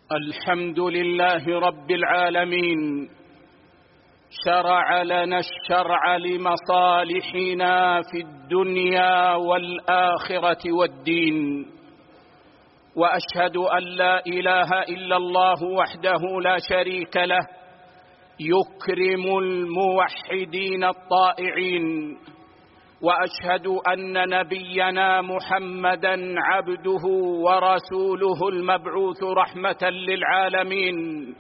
الحمد لله رب العالمين، شرع لنا الشرع لمصالحنا في الدنيا والآخرة والدين، وأشهد أن لا إله إلا الله وحده لا شريك له يكرم الموحدين الطائعين، وأشهد أن نبينا محمدًا عبده ورسوله المبعوث رحمة للعالمين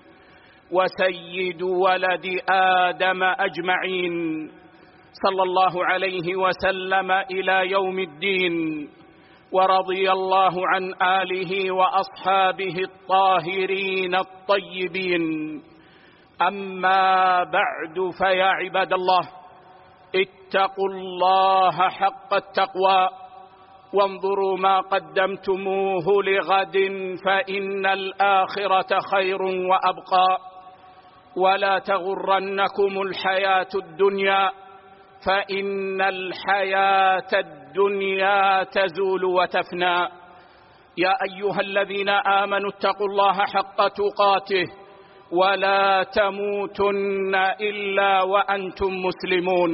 وسيد ولد آدم أجمعين، صلى الله عليه وسلم إلى يوم الدين، ورضي الله عن آله وأصحابه الطاهرين الطيبين. أما بعد، فيا عباد الله، اتقوا الله حق التقوى وانظروا ما قدمتموه لغد، فإن الآخرة خير وأبقى. ولا تغرنكم الحياة الدنيا، فإن الحياة الدنيا تزول وتفنى. يا أيها الذين آمنوا اتقوا الله حق تقاته ولا تموتن إلا وأنتم مسلمون.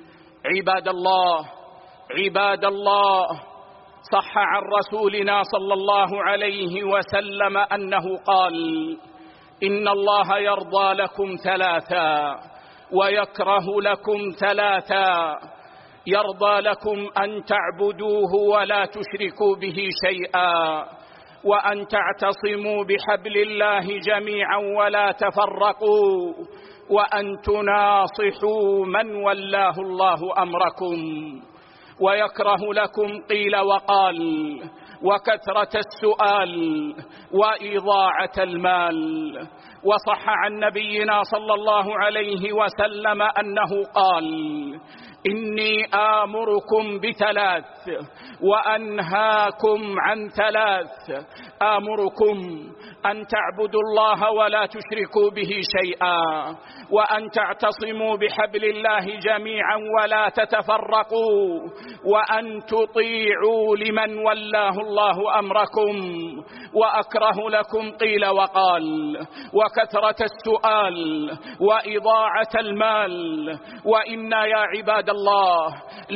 عباد الله، صح عن رسولنا صلى الله عليه وسلم أنه قال: إن الله يرضى لكم ثلاثا ويكره لكم ثلاثا: يرضى لكم أن تعبدوه ولا تشركوا به شيئا، وأن تعتصموا بحبل الله جميعا ولا تفرقوا، وأن تناصحوا من ولاه الله أمركم. ويكره لكم قيل وقال، وكثرة السؤال، وإضاعة المال. وصح عن نبينا صلى الله عليه وسلم أنه قال: إني آمركم بثلاث وأنهاكم عن ثلاث: آمركم أن تعبدوا الله ولا تشركوا به شيئا، وأن تعتصموا بحبل الله جميعا ولا تتفرقوا، وأن تطيعوا لمن ولاه الله أمركم. وأكره لكم قيل وقال، وكثرة السؤال، وإضاعة المال. وإنا يا عباد الله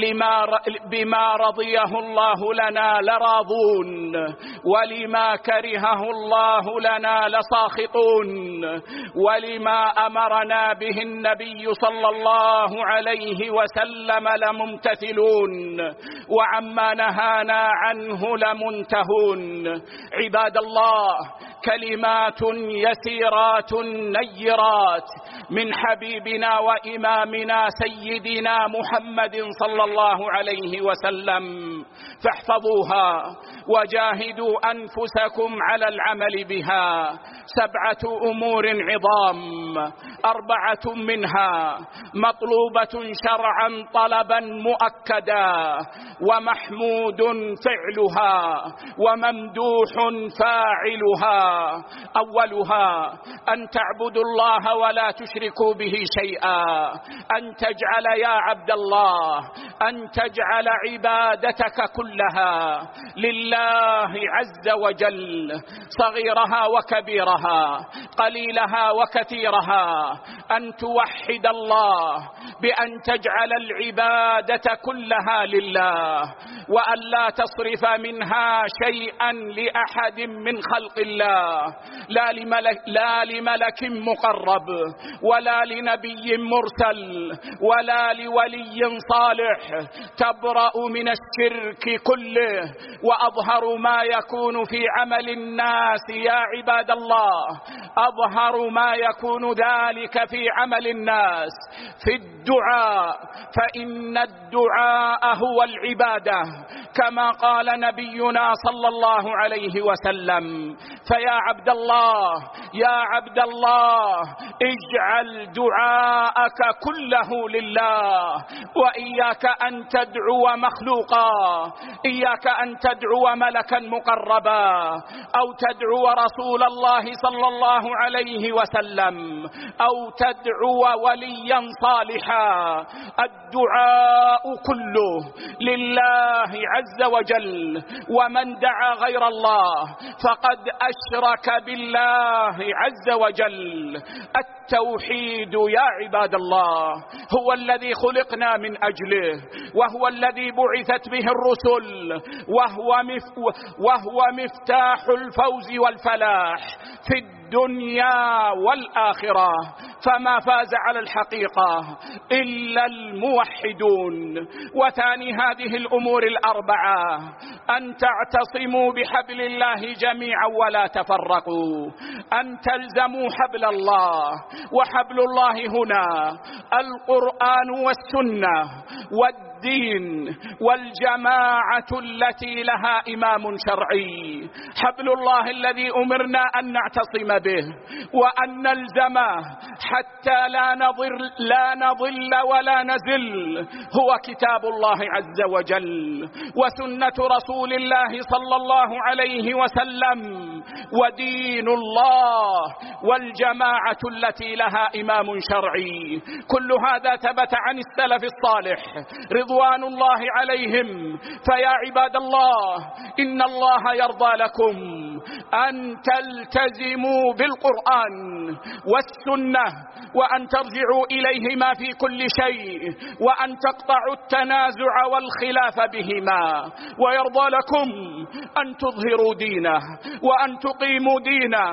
بما رضيه الله لنا لراضون، ولما كرهه الله لنا لساخطون، ولما أمرنا به النبي صلى الله عليه وسلم لممتثلون، وعما نهانا عنه لمنتهون. عباد الله، كلمات يسيرات نيرات من حبيبنا وإمامنا سيدنا محمد صلى الله عليه وسلم، فاحفظوها وجاهدوا أنفسكم على العمل بها. 7 أمور عظام، 4 منها مطلوبة شرعا طلبا مؤكدا، ومحمود فعلها، وممدوح فاعلها. أولها أن تعبدوا الله ولا تشركوا به شيئا، أن تجعل يا عبد الله، أن تجعل عبادتك كلها لله عز وجل، صغيرها وكبيرها، قليلها وكثيرها. أن توحد الله بأن تجعل العبادة كلها لله، وأن لا تصرف منها شيئا لأحد من خلق الله، لا لملك مقرب، ولا لنبي مرسل، ولا لولي صالح. تبرأ من الشرك كله. وأظهر ما يكون في عمل الناس يا عباد الله، أظهر ما يكون ذلك في عمل الناس في الدعاء، فإن الدعاء هو العبادة، كما قال نبينا صلى الله عليه وسلم. فيا عبد الله، يا عبد الله، اجعل دعاءك كله لله، وإياك أن تدعو مخلوقا، إياك أن تدعو ملكا مقربا، أو تدعو رسول الله صلى الله عليه وسلم، أو تدعو وليا صالحا. الدعاء كله لله عز عز وجل، ومن دعا غير الله فقد أشرك بالله عز وجل. التوحيد يا عباد الله هو الذي خلقنا من أجله، وهو الذي بعثت به الرسل، وهو مفتاح الفوز والفلاح في الدنيا والآخرة. فما فاز على الحقيقة إلا الموحدون. وثاني هذه الأمور الأربعة أن تعتصموا بحبل الله جميعا ولا تفرقوا، أن تلزموا حبل الله. وحبل الله هنا القرآن والسنة والدين والجماعة التي لها إمام شرعي. حبل الله الذي أمرنا أن نعتصم به وأن نلزمه حتى لا نضل ولا نزل، هو كتاب الله عز وجل وسنة رسول الله صلى الله عليه وسلم ودين الله والجماعة التي لها إمام شرعي. كل هذا ثبت عن السلف الصالح رضوان الله عليهم. فيا عباد الله إن الله يرضى لكم أن تلتزموا بالقرآن والسنة، وأن ترجعوا إليهما في كل شيء، وأن تقطعوا التنازع والخلاف بهما. ويرضى لكم أن تظهروا دينه وأن تقيموا دينه،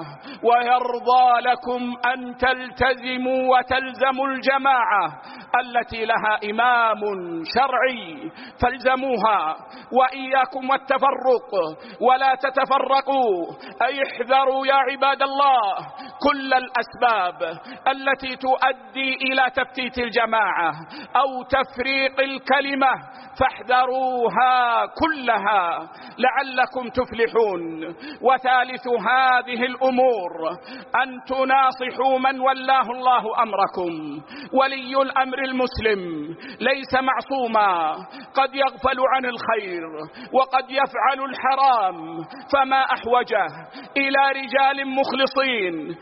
ويرضى لكم أن تلتزموا وتلزموا الجماعة التي لها إمام شرعي فالزموها. وإياكم والتفرق ولا تتفرقوا، أي احذروا يا عباد الله كل الأسباب التي تؤدي إلى تفتيت الجماعة أو تفريق الكلمة، فاحذروها كلها لعلكم تفلحون. وثالث هذه الأمور أن تناصحوا من ولاه الله أمركم. ولي الأمر المسلم ليس معصوما، قد يغفل عن الخير وقد يفعل الحرام، فما أحوجه إلى رجال مخلصين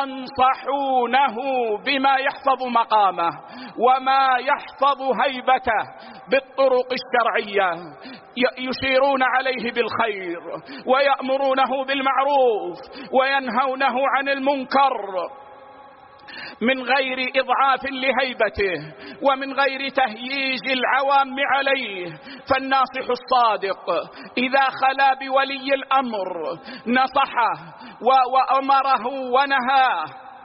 ينصحونه بما يحفظ مقامه وما يحفظ هيبته بالطرق الشرعية، يشيرون عليه بالخير ويأمرونه بالمعروف وينهونه عن المنكر من غير إضعاف لهيبته ومن غير تهييج العوام عليه. فالناصح الصادق إذا خلا بولي الأمر نصحه وأمره ونهاه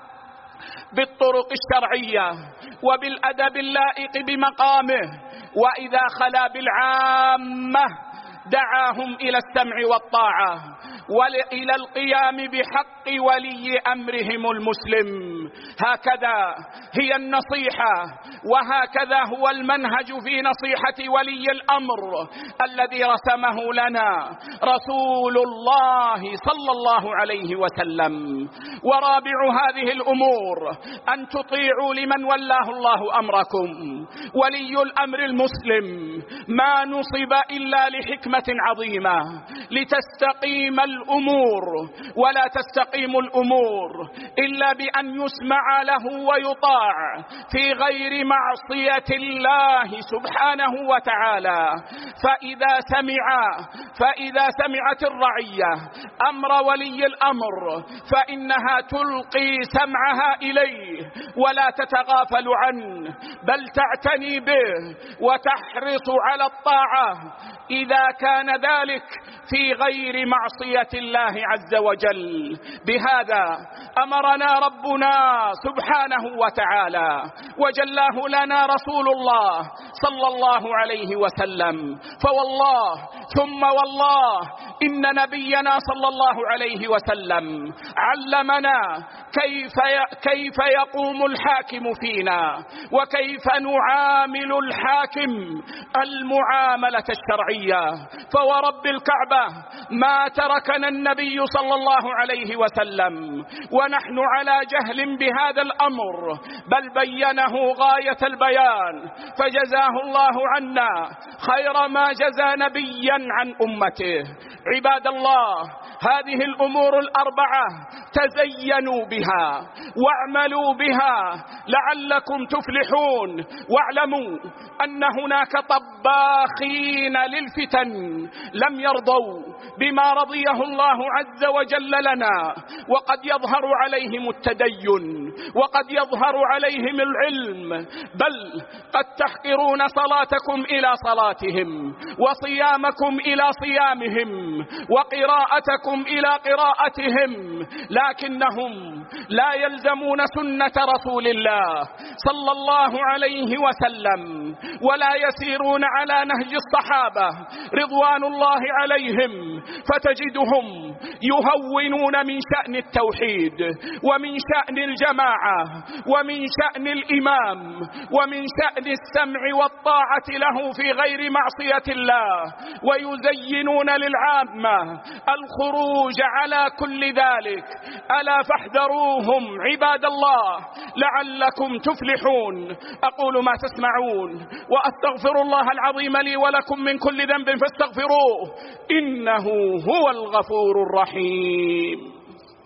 بالطرق الشرعية وبالأدب اللائق بمقامه، وإذا خلا بالعامة دعاهم إلى السمع والطاعة وإلى القيام بحق ولي أمرهم المسلم. هكذا هي النصيحة، وهكذا هو المنهج في نصيحة ولي الأمر الذي رسمه لنا رسول الله صلى الله عليه وسلم. ورابع هذه الأمور أن تطيعوا لمن ولاه الله أمركم. ولي الأمر المسلم ما نصب إلا لحكمة عظيمة لتستقيم الأمور، ولا تستقيم الأمور إلا بأن يسمع له ويطاع في غير معصية الله سبحانه وتعالى. فإذا سمعت الرعية أمر ولي الأمر فإنها تلقي سمعها إليه ولا تتغافل عنه، بل تعتني به وتحرص على الطاعة إذا كان ذلك في غير معصية الله عز وجل. بهذا أمرنا ربنا سبحانه وتعالى وجلاه لنا رسول الله صلى الله عليه وسلم. فوالله ثم والله إن نبينا صلى الله عليه وسلم علمنا كيف يقوم الحاكم فينا وكيف نعامل الحاكم المعاملة الشرعية. فورب الكعبة ما تركنا النبي صلى الله عليه وسلم ونحن على جهل بهذا الأمر، بل بينه غاية البيان، فجزاه الله عنا خير ما جزى نبيا عن أمته. عباد الله، هذه الأمور الأربعة تزينوا بها واعملوا بها لعلكم تفلحون. واعلموا أن هناك طباخين للفتن لم يرضوا بما رضيه الله عز وجل لنا، وقد يظهر عليهم التدين وقد يظهر عليهم العلم، بل قد تحقرون صلاتكم إلى صلاتهم وصيامكم إلى صيامهم وقراءتكم إلى قراءتهم، لكنهم لا يلزمون سنة رسول الله صلى الله عليه وسلم ولا يسيرون على نهج الصحابة رضوان الله عليهم، فتجدهم يهونون من شأن التوحيد ومن شأن الجماعة ومن شأن الإمام ومن شأن السمع والطاعة له في غير معصية الله، ويزينون للعامة الخروج على كل ذلك. ألا فاحذروهم عباد الله لعلكم تفلحون. أقول ما تسمعون وأستغفر الله العظيم لي ولكم من كل ذنب فاستغفروه إنه هو الغفور الرحيم.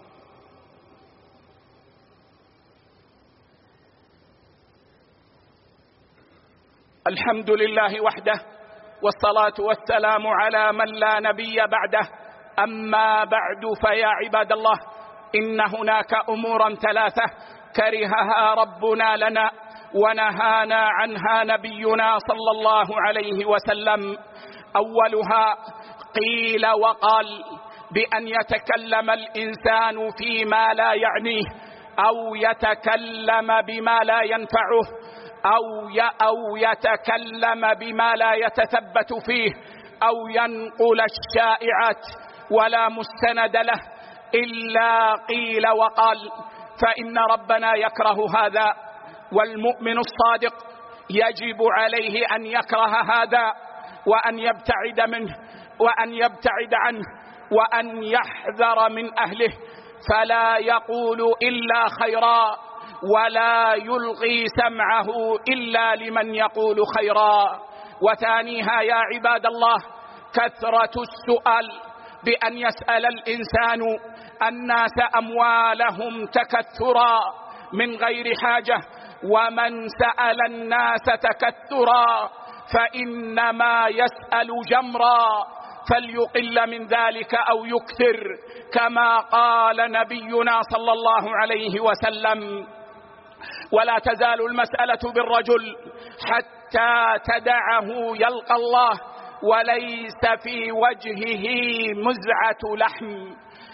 الحمد لله وحده، والصلاة والسلام على من لا نبي بعده. أما بعد، فيا عباد الله، إن هناك أمورا ثلاثة كرهها ربنا لنا ونهانا عنها نبينا صلى الله عليه وسلم. أولها قيل وقال، بأن يتكلم الإنسان فيما لا يعنيه، أو يتكلم بما لا ينفعه، أو يتكلم بما لا يتثبت فيه، أو ينقل الشائعات ولا مستند له إلا قيل وقال، فإن ربنا يكره هذا، والمؤمن الصادق يجب عليه أن يكره هذا وأن يبتعد منه وأن يبتعد عنه وأن يحذر من أهله، فلا يقول إلا خيرا ولا يلغي سمعه إلا لمن يقول خيرا. وثانيها يا عباد الله كثرة السؤال، بأن يسأل الإنسان الناس أموالهم تكثرا من غير حاجة، ومن سأل الناس تكثرا فإنما يسأل جمرا، فليقل من ذلك أو يكثر، كما قال نبينا صلى الله عليه وسلم: ولا تزال المسألة بالرجل حتى تدعه يلقى الله وليس في وجهه مزعة لحم.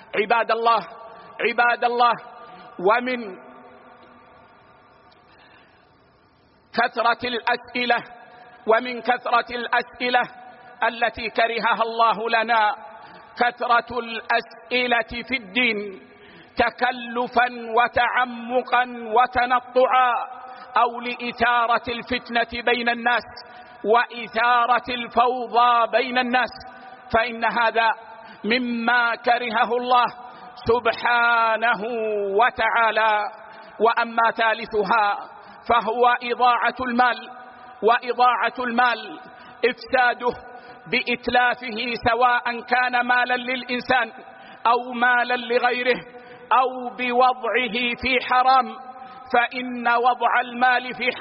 عباد الله، ومن كثرة الأسئلة التي كرهها الله لنا كثرة الأسئلة في الدين تكلفا وتعمقا وتنطعا، أو لإثارة الفتنة بين الناس وإثارة الفوضى بين الناس، فإن هذا مما كرهه الله سبحانه وتعالى. وأما ثالثها فهو إضاعة المال إفساده بإتلافه، سواء كان مالا للإنسان أو مالا لغيره أو بوضعه في حرام، فإن وضع المال في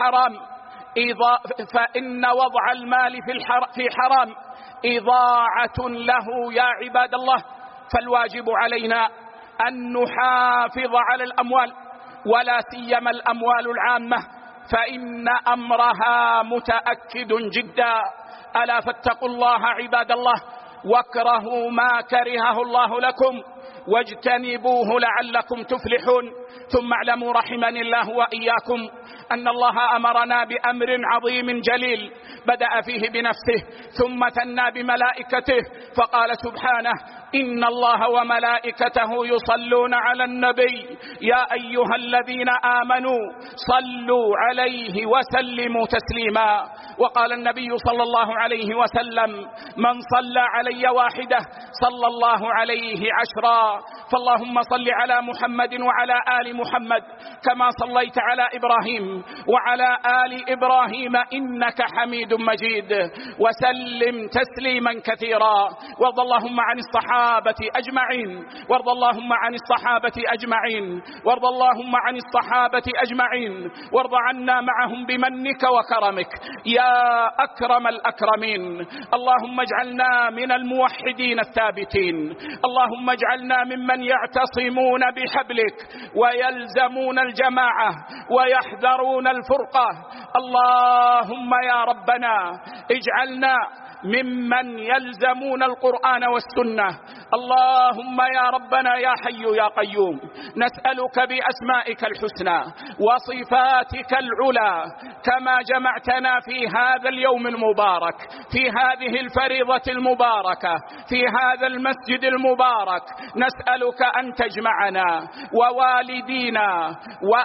حرام إضاعة له يا عباد الله. فالواجب علينا أن نحافظ على الأموال، ولا سيما الأموال العامة، فإن أمرها متأكد جدا. ألا فاتقوا الله عباد الله، واكرهوا ما كرهه الله لكم واجتنبوه لعلكم تفلحون. ثم اعلموا رحمني الله وإياكم أن الله أمرنا بأمر عظيم جليل بدأ فيه بنفسه ثم ثنى بملائكته، فقال سبحانه: إن الله وملائكته يصلون على النبي يا أيها الذين آمنوا صلوا عليه وسلموا تسليما. وقال النبي صلى الله عليه وسلم: من صلى علي واحدة صلى الله عليه 10. فاللهم صل على محمد وعلى آل محمد كما صليت على إبراهيم وعلى آل إبراهيم إنك حميد مجيد، وسلم تسليما كثيرا. وارض اللهم عن الصحابة الصحابة أجمعين، وارض اللهم عن الصحابة أجمعين، وارض اللهم عن الصحابة أجمعين، وارض عنا معهم بمنك وكرمك يا أكرم الأكرمين. اللهم اجعلنا من الموحدين الثابتين، اللهم اجعلنا ممن يعتصمون بحبلك ويلزمون الجماعة ويحذرون الفرقة. اللهم يا ربنا اجعلنا ممن يلزمون القرآن والسنة. اللهم يا ربنا يا حي يا قيوم، نسألك بأسمائك الحسنى وصفاتك العلى كما جمعتنا في هذا اليوم المبارك، في هذه الفريضة المباركة، في هذا المسجد المبارك، نسألك أن تجمعنا ووالدينا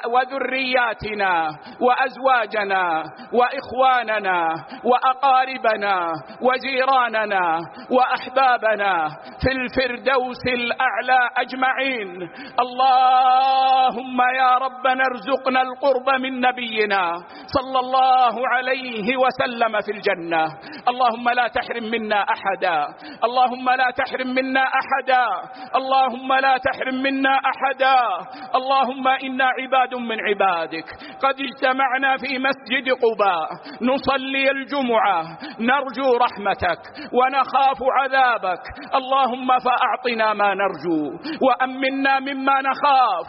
وذرياتنا وأزواجنا وإخواننا وأقاربنا وجيراننا وأحبابنا في الفردوس الأعلى أجمعين. اللهم يا ربنا ارزقنا القرب من نبينا صلى الله عليه وسلم في الجنة. اللهم لا تحرم منا أحدا، اللهم لا تحرم منا أحدا، اللهم لا تحرم منا أحدا. اللهم إنا عباد من عبادك قد اجتمعنا في مسجد قباء نصلي الجمعة نرجو رحمتك ونخاف عذابك. اللهم فأعطنا ما نرجو وأمنا مما نخاف.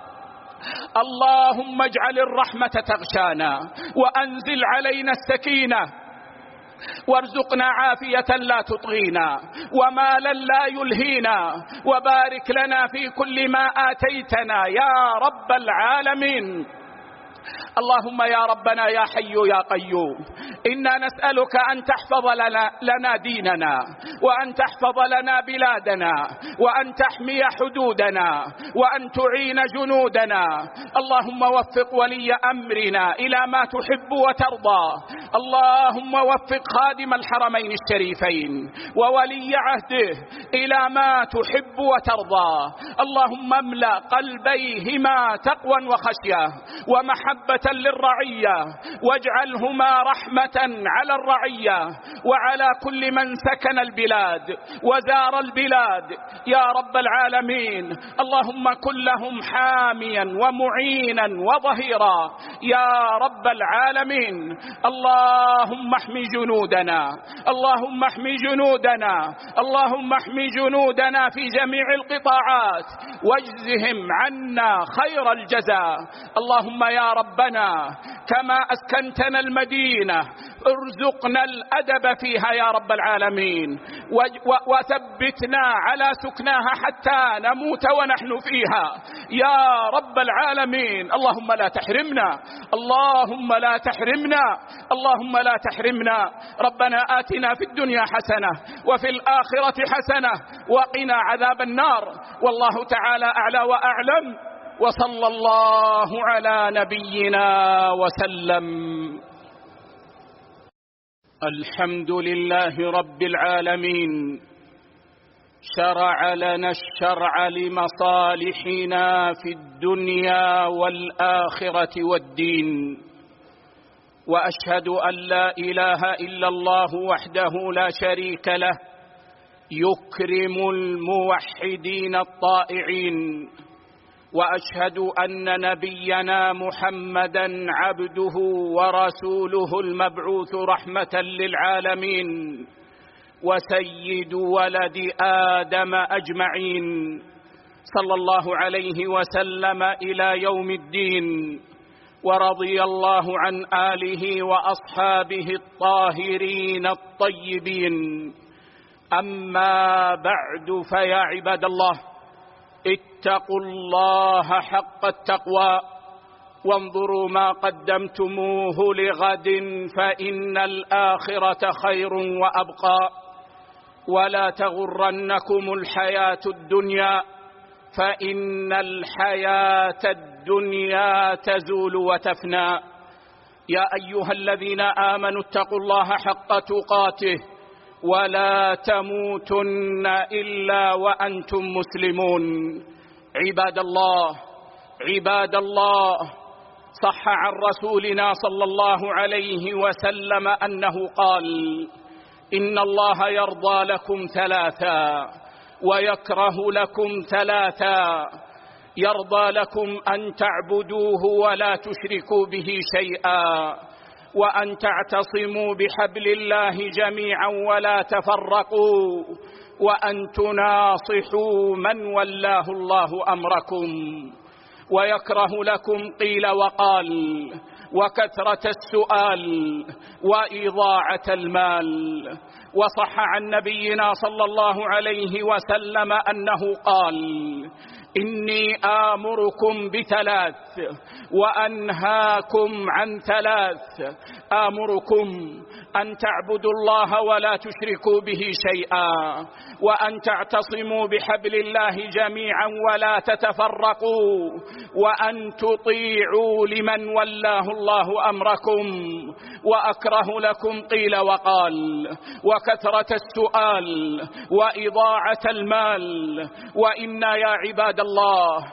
اللهم اجعل الرحمة تغشانا وأنزل علينا السكينة وارزقنا عافية لا تطغينا ومالا لا يلهينا، وبارك لنا في كل ما آتيتنا يا رب العالمين. اللهم يا ربنا يا حي يا قيوم، إنا نسألك أن تحفظ لنا ديننا، وأن تحفظ لنا بلادنا، وأن تحمي حدودنا، وأن تعين جنودنا. اللهم وفق ولي أمرنا إلى ما تحب وترضى. اللهم وفق خادم الحرمين الشريفين وولي عهده إلى ما تحب وترضى. اللهم املأ قلبيهما تقوى وخشية ومحبة للرعية، واجعلهما رحمة على الرعية وعلى كل من سكن البلاد وزار البلاد يا رب العالمين. اللهم كن لهم حاميا ومعينا وظهيرا يا رب العالمين. اللهم احمي جنودنا، اللهم احمي جنودنا، اللهم احمي جنودنا في جميع القطاعات واجزهم عنا خير الجزاء. اللهم يا ربنا كما أسكنتنا المدينة ارزقنا الأدب فيها يا رب العالمين، وثبتنا على سكناها حتى نموت ونحن فيها يا رب العالمين. اللهم لا تحرمنا، اللهم لا تحرمنا، اللهم لا تحرمنا. ربنا آتنا في الدنيا حسنة وفي الآخرة حسنة وقنا عذاب النار. والله تعالى أعلى وأعلم، وصلى الله على نبينا وسلم. الحمد لله رب العالمين، شرع لنا الشرع لمصالحنا في الدنيا والآخرة والدين، وأشهد أن لا إله إلا الله وحده لا شريك له يكرم الموحدين الطائعين، وأشهد أن نبينا محمدا عبده ورسوله المبعوث رحمة للعالمين وسيد ولد آدم أجمعين، صلى الله عليه وسلم إلى يوم الدين. ورضي الله عن آله وأصحابه الطاهرين الطيبين. أما بعد، فيا عباد الله، اتقوا الله حق التقوى وانظروا ما قدمتموه لغد، فإن الآخرة خير وأبقى. ولا تغرنكم الحياة الدنيا، فإن الحياة الدنيا تزول وتفنى. يا أيها الذين آمنوا اتقوا الله حق تقاته ولا تموتن إلا وأنتم مسلمون. عباد الله، عباد الله، صح عن رسولنا صلى الله عليه وسلم أنه قال: إن الله يرضى لكم ثلاثا: ويكره لكم ثلاثا: يرضى لكم أن تعبدوه ولا تشركوا به شيئا، وأن تعتصموا بحبل الله جميعا ولا تفرقوا، وأن تناصحوا من ولاه الله أمركم. ويكره لكم قيل وقال، وكثرة السؤال، وإضاعة المال. وصح عن نبينا صلى الله عليه وسلم أنه قال: إني آمركم بثلاث وأنهاكم عن ثلاث: آمركم أن تعبدوا الله ولا تشركوا به شيئا، وأن تعتصموا بحبل الله جميعا ولا تتفرقوا، وأن تطيعوا لمن ولاه الله أمركم. وأكره لكم قيل وقال، وكثرة السؤال، وإضاعة المال. وإنا يا عباد الله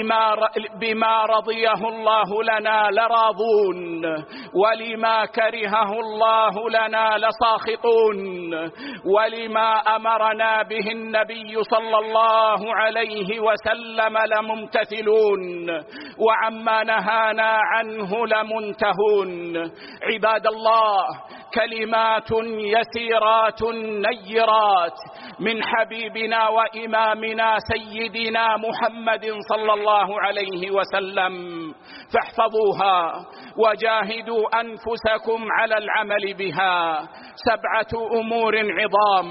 بما رضيه الله لنا لراضون، ولما كرهه الله لنا لساخطون، ولما أمرنا به النبي صلى الله عليه وسلم لممتثلون، وعما نهانا عنه لمنتهون. عباد الله، كلمات يسيرات نيرات من حبيبنا وإمامنا سيدنا محمد صلى الله عليه وسلم، فاحفظوها وجاهدوا أنفسكم على العمل بها. 7 أمور عظام،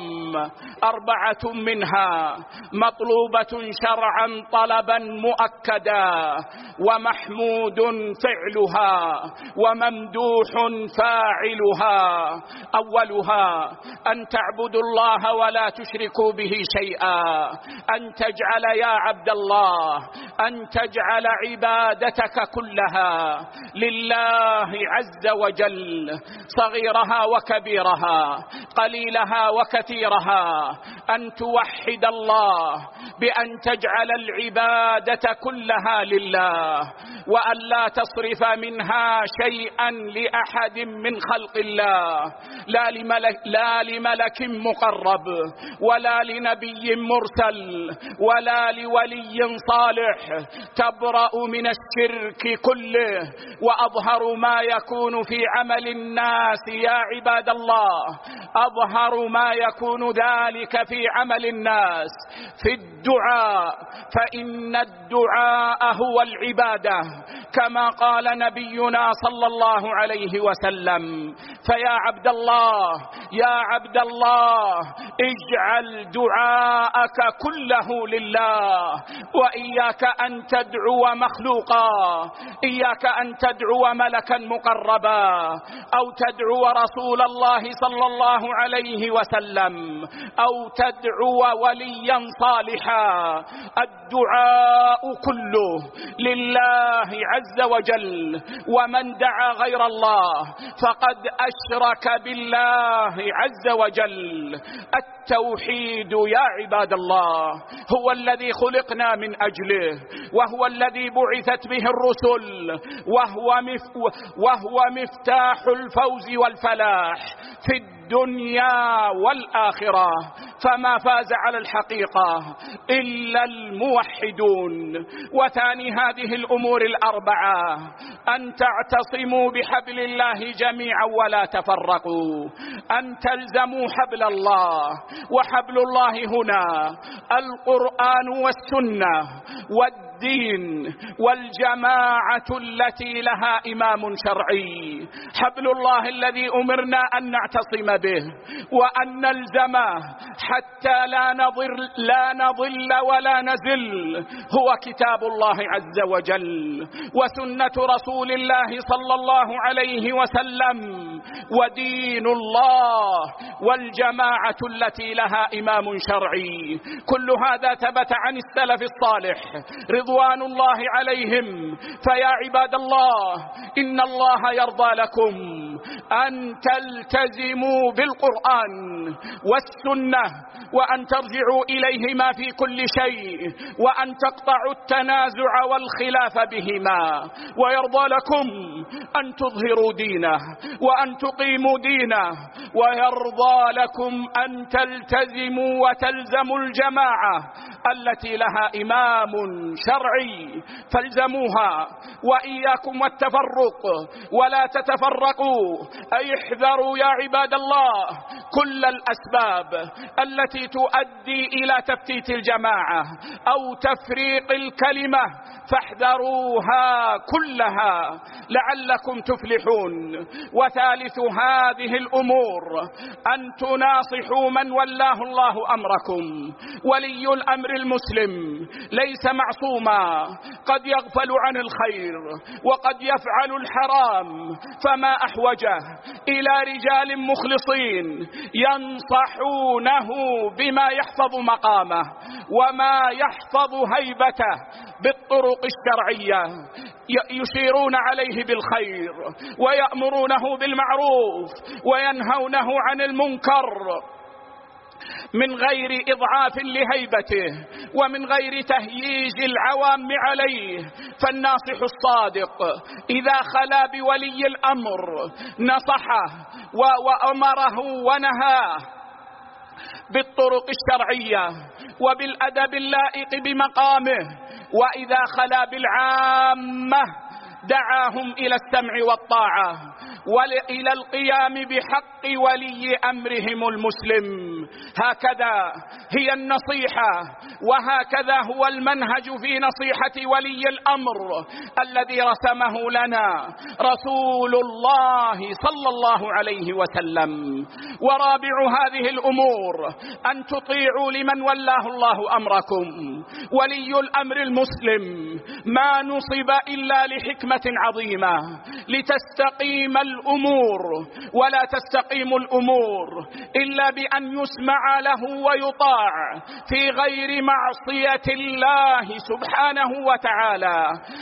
4 منها مطلوبة شرعا طلبا مؤكدا، ومحمود فعلها، وممدوح فاعلها. أولها أن تعبدوا الله ولا تشركوا به شيئا، أن تجعل يا عبد الله، أن تجعل عبادتك كلها لله عز وجل، صغيرها وكبيرها، قليلها وكثيرها. أن توحد الله بأن تجعل العبادة كلها لله، وأن لا تصرف منها شيئا لأحد من خلق الله، لا لملك مقرب، ولا لنبي مرسل، ولا لولي صالح. تبرأ من الشرك كله. وأظهر ما يكون في عمل الناس يا عباد الله، أظهر ما يكون ذلك في عمل الناس في الدعاء، فإن الدعاء هو العبادة، كما قال نبينا صلى الله عليه وسلم. فيا عبد الله، يا عبد الله، اجعل دعاءك كله لله، وإياك أن تدعو مخلوقا، إياك أن تدعو ملكا مقربا، أو تدعو رسول الله صلى الله عليه وسلم، أو تدعو وليا صالحا. الدعاء كله لله عز وجل، ومن دعا غير الله فقد أشرك بالله عز وجل. التوحيد يا عباد الله هو الذي خلقنا من أجله، وهو الذي بعثت به الرسل، وهو مفتاح الفوز والفلاح في الدنيا والآخرة. فما فاز على الحقيقة إلا الموحدون. وثاني هذه الأمور الأربعة أن تعتصموا بحبل الله جميعا ولا تفرقوا، أن تلزموا حبل الله. وحبل الله هنا القرآن والسنة والدين والجماعة التي لها إمام شرعي. حبل الله الذي أمرنا أن نعتصم به وأن نلزمه حتى لا نضل ولا نزل، هو كتاب الله عز وجل وسنة رسول الله صلى الله عليه وسلم ودين الله والجماعة التي لها إمام شرعي. كل هذا ثبت عن السلف الصالح رضوان الله عليهم. فيا عباد الله، إن الله يرضى لكم أن تلتزموا بالقرآن والسنة، وأن ترجعوا إليهما في كل شيء، وأن تقطعوا التنازع والخلاف بهما. ويرضى لكم أن تظهروا دينه وأن تقيموا دينه، ويرضى لكم أن تلتزموا وتلزموا الجماعة التي لها إمام شرعي فالزموها، وإياكم والتفرق ولا تتفرقوا. أي احذروا يا عباد الله كل الأسباب التي تؤدي إلى تفتيت الجماعة أو تفريق الكلمة، فاحذروها كلها لعلكم تفلحون. وثالث هذه الأمور أن تناصحوا من ولاه الله أمركم. ولي الأمر المسلم ليس معصوما، قد يغفل عن الخير وقد يفعل الحرام، فما أحوجه إلى رجال مخلصين ينصحونه بما يحفظ مقامه وما يحفظ هيبته بالطرق الشرعية، يشيرون عليه بالخير ويأمرونه بالمعروف وينهونه عن المنكر من غير إضعاف لهيبته ومن غير تهييج العوام عليه. فالناصح الصادق إذا خلا بولي الأمر نصحه وأمره ونهاه بالطرق الشرعية وبالأدب اللائق بمقامه، وإذا خلا بالعامة دعاهم إلى السمع والطاعة وإلى القيام بحق ولي أمرهم المسلم. هكذا هي النصيحة، وهكذا هو المنهج في نصيحة ولي الأمر الذي رسمه لنا رسول الله صلى الله عليه وسلم. ورابع هذه الأمور أن تطيعوا لمن ولاه الله أمركم. ولي الأمر المسلم ما نصب إلا لحكمة عظيمة، لتستقيم الأمور، ولا تستقيم الأمور إلا بأن يسمع له ويطاع في غير معصية الله سبحانه وتعالى.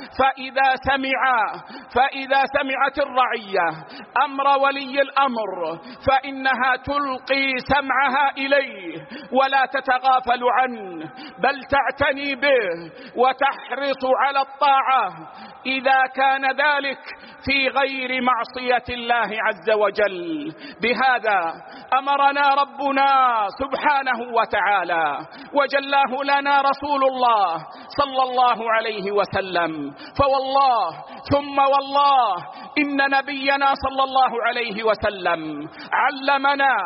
فإذا سمعت الرعية أمر ولي الأمر فإنها تلقي سمعها إليه ولا تتغافل عنه، بل تعتني به وتحرص على الطاعة إذا كان ذلك في غير معصية الله عز وجل. بهذا أمرنا ربنا سبحانه وتعالى وجلاه لنا رسول الله صلى الله عليه وسلم. فوالله ثم والله إن نبينا صلى الله عليه وسلم علمنا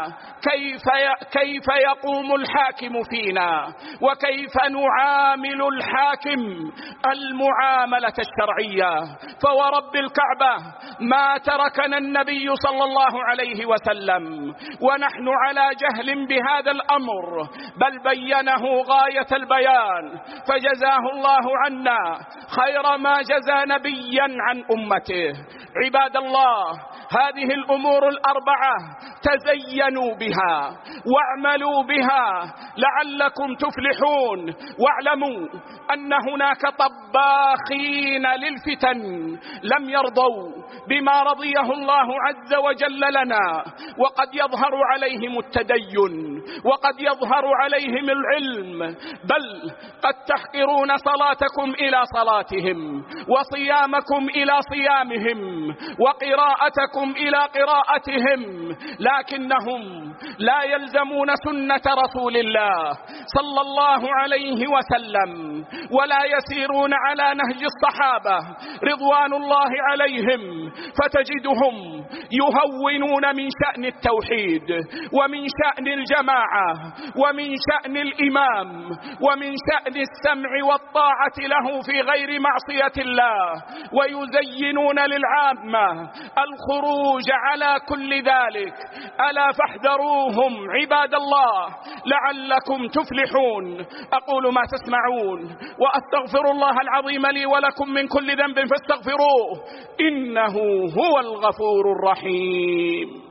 كيف يقوم الحاكم فينا وكيف نعامل الحاكم المعاملة الشرعية. فورب الكعبة ما تركنا النبي صلى الله عليه وسلم ونحن على جهل بهذا الأمر، بل بينه غاية البيان، فجزاه الله عنا خير ما جزى نبيا عن أمته. عباد الله، هذه الأمور الأربعة تزينوا بها واعملوا بها لعلكم تفلحون. واعلموا أن هناك طباخين للفتن لم يرضوا بما رضيه الله عز وجل لنا، وقد يظهر عليهم التدين وقد يظهر عليهم العلم، بل قد تحقرون صلاتكم إلى صلاتهم وصيامكم إلى صيامهم وقراءتكم إلى قراءتهم، لكنهم لا يلزمون سنة رسول الله صلى الله عليه وسلم ولا يسيرون على نهج الصحابة رضوان الله عليهم، فتجدهم يهونون من شأن التوحيد ومن شأن الجماعة ومن شأن الإمام ومن شأن السمع والطاعة له في غير معصية الله، ويزينون للعامة الخروج على كل ذلك. ألا فاحذروهم عباد الله لعلكم تفلحون. أقول ما تسمعون وأستغفر الله العظيم لي ولكم من كل ذنب فاستغفروه إنه هو الغفور الرحيم.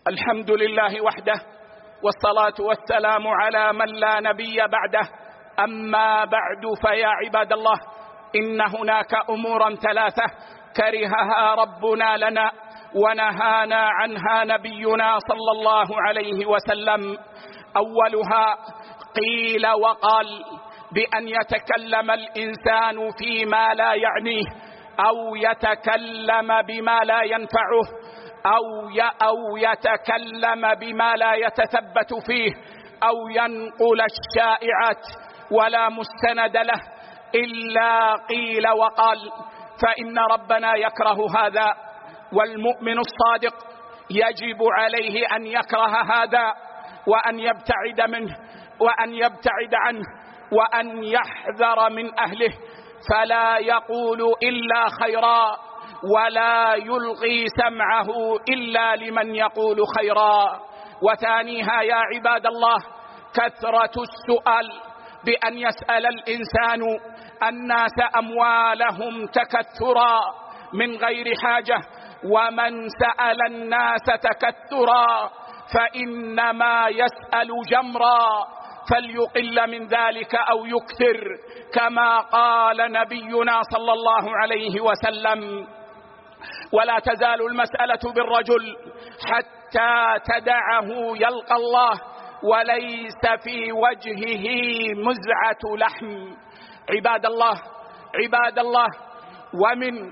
الحمد لله وحده، والصلاة والسلام على من لا نبي بعده. أما بعد، فيا عباد الله، إن هناك أمورا ثلاثة كرهها ربنا لنا ونهانا عنها نبينا صلى الله عليه وسلم. أولها قيل وقال، بأن يتكلم الإنسان فيما لا يعنيه، أو يتكلم بما لا ينفعه، أو يتكلم بما لا يتثبت فيه، أو ينقل الشائعات ولا مستند له إلا قيل وقال. فإن ربنا يكره هذا، والمؤمن الصادق يجب عليه أن يكره هذا وأن يبتعد منه وأن يبتعد عنه وأن يحذر من أهله، فلا يقول إلا خيرا ولا يلغي سمعه إلا لمن يقول خيرا. وثانيها يا عباد الله كثرة السؤال، بأن يسأل الإنسان الناس أموالهم تكثرا من غير حاجة، ومن سأل الناس تكثرا فإنما يسأل جمرا، فليقل من ذلك أو يكثر، كما قال نبينا صلى الله عليه وسلم: ولا تزال المسألة بالرجل حتى تدعه يلقى الله وليس في وجهه مزعة لحم. عباد الله، ومن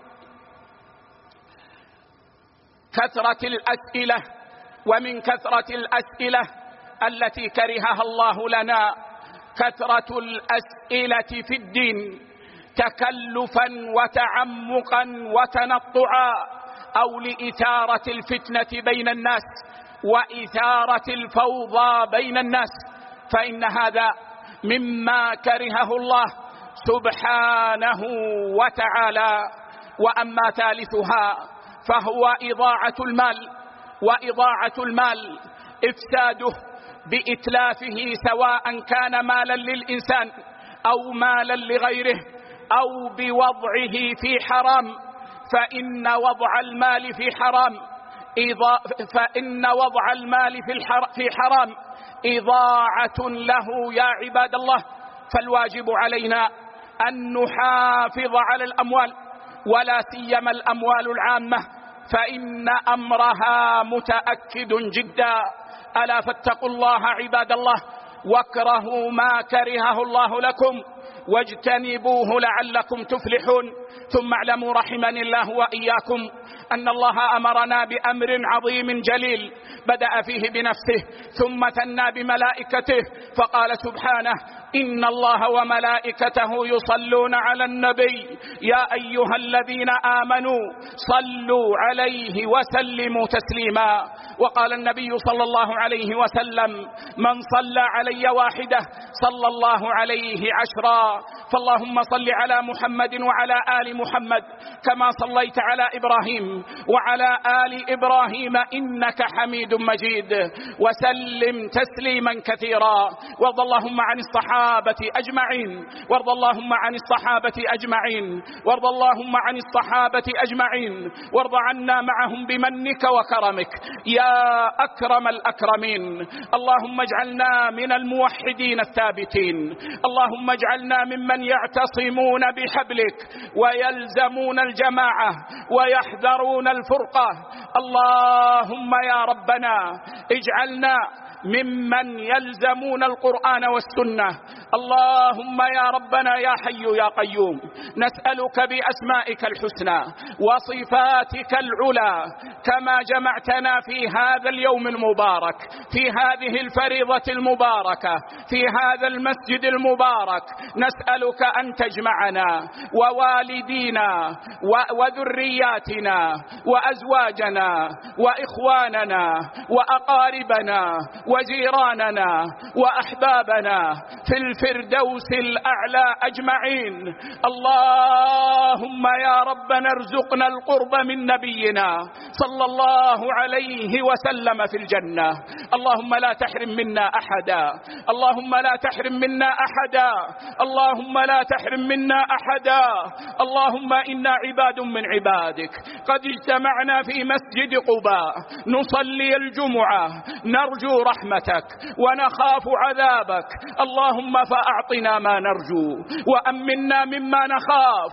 كثرة الأسئلة التي كرهها الله لنا كثرة الأسئلة في الدين، تكلفا وتعمقا وتنطعا، أو لإثارة الفتنة بين الناس وإثارة الفوضى بين الناس، فإن هذا مما كرهه الله سبحانه وتعالى. وأما ثالثها فهو إضاعة المال إفساده بإتلافه، سواء كان مالا للإنسان أو مالا لغيره أو بوضعه في حرام، فإن وضع المال في حرام إضاعة له يا عباد الله. فالواجب علينا أن نحافظ على الأموال، ولا سيما الأموال العامة، فإن أمرها متأكد جدا. ألا فاتقوا الله عباد الله، واكرهوا ما كرهه الله لكم، واجتنبوه لعلكم تفلحون. ثم اعلموا رحمني الله وإياكم أن الله أمرنا بأمر عظيم جليل، بدأ فيه بنفسه ثم ثنى بملائكته، فقال سبحانه: إن الله وملائكته يصلون على النبي يا أيها الذين آمنوا صلوا عليه وسلموا تسليما. وقال النبي صلى الله عليه وسلم: من صلى علي واحدة صلى الله عليه 10. فاللهم صل على محمد وعلى آل محمد كما صليت على إبراهيم وعلى آل إبراهيم إنك حميد مجيد، وسلم تسليما كثيرا. وارض اللهم عن الصحابة أجمعين، وارض اللهم عن الصحابة أجمعين، وارض اللهم عن الصحابة أجمعين، وارض عنا معهم بمنك وكرمك يا أكرم الأكرمين. اللهم اجعلنا من الموحدين الثابتين، اللهم اجعلنا ممن يعتصمون بحبلك ويلزمون الجماعة ويحذرون الفرقة. اللهم يا ربنا اجعلنا ممن يلزمون القرآن والسنة. اللهم يا ربنا يا حي يا قيوم، نسألك بأسمائك الحسنى وصفاتك العلى كما جمعتنا في هذا اليوم المبارك، في هذه الفريضة المباركة، في هذا المسجد المبارك، نسألك أن تجمعنا ووالدينا وذرياتنا وأزواجنا وإخواننا وأقاربنا وجيراننا وأحبابنا في الفردوس الأعلى أجمعين. اللهم يا ربنا ارزقنا القرب من نبينا صلى الله عليه وسلم في الجنة. اللهم لا تحرم منا أحدا، اللهم لا تحرم منا أحدا، اللهم لا تحرم منا أحدا. اللهم إنا عباد من عبادك قد اجتمعنا في مسجد قباء نصلي الجمعة نرجو رحمتك ونخاف عذابك. اللهم فأعطنا ما نرجو وأمنا مما نخاف.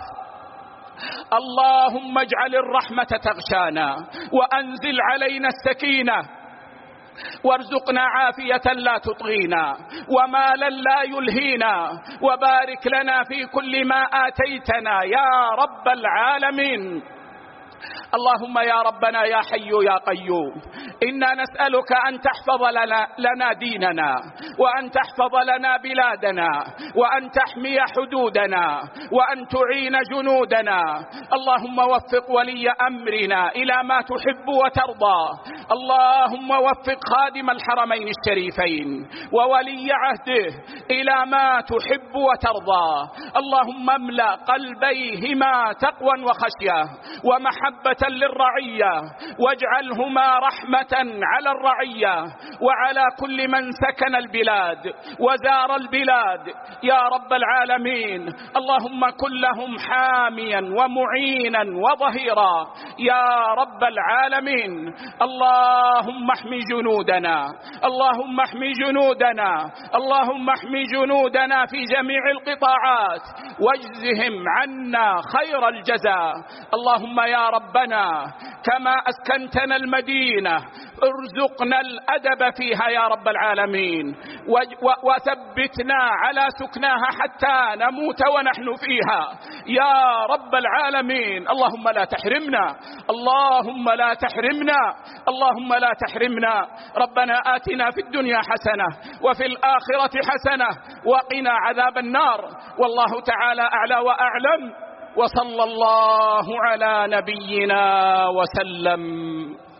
اللهم اجعل الرحمة تغشانا وأنزل علينا السكينة وارزقنا عافية لا تطغينا ومالا لا يلهينا، وبارك لنا في كل ما آتيتنا يا رب العالمين. اللهم يا ربنا يا حي يا قيوم، إنا نسألك أن تحفظ لنا ديننا، وأن تحفظ لنا بلادنا، وأن تحمي حدودنا، وأن تعين جنودنا. اللهم وفق ولي أمرنا إلى ما تحب وترضى. اللهم وفق خادم الحرمين الشريفين وولي عهده إلى ما تحب وترضى. اللهم املأ قلبيهما تقوى وخشية ومحبة للرعية، واجعلهما رحمة على الرعية وعلى كل من سكن البلاد وزار البلاد يا رب العالمين. اللهم كن لهم حاميا ومعينا وظهيرا يا رب العالمين. اللهم احمي جنودنا، اللهم احمي جنودنا، اللهم احمي جنودنا في جميع القطاعات واجزهم عنا خير الجزاء. اللهم يا ربنا كما أسكنتنا المدينة ارزقنا الأدب فيها يا رب العالمين، وثبتنا على سكناها حتى نموت ونحن فيها يا رب العالمين. اللهم لا تحرمنا، اللهم لا تحرمنا، اللهم لا تحرمنا. ربنا آتنا في الدنيا حسنة وفي الآخرة حسنة وقنا عذاب النار. والله تعالى أعلى وأعلم، وصلى الله على نبينا وسلم.